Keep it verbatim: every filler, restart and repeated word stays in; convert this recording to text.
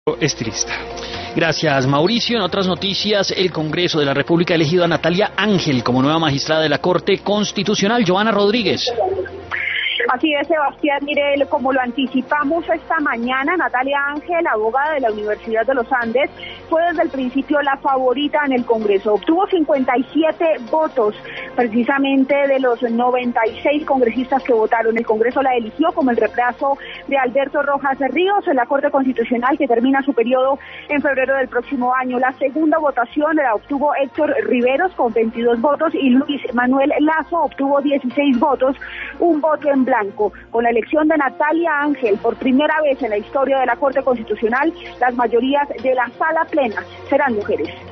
estilista. Gracias, Mauricio. En otras noticias, el Congreso de la República ha elegido a Natalia Ángel como nueva magistrada de la Corte Constitucional. Joana Rodríguez. Así es, Sebastián, mire, como lo anticipamos esta mañana, Natalia Ángel, abogada de la Universidad de los Andes, fue desde el principio la favorita en el Congreso. Obtuvo cincuenta y siete votos, precisamente de los noventa y seis congresistas que votaron. El Congreso la eligió como el reemplazo de Alberto Rojas Ríos en la Corte Constitucional, que termina su periodo en febrero del próximo año. La segunda votación la obtuvo Héctor Riveros con veintidós votos y Luis Manuel Lazo obtuvo dieciséis votos, un voto en blanco. Con la elección de Natalia Ángel, por primera vez en la historia de la Corte Constitucional, las mayorías de la sala plena serán mujeres.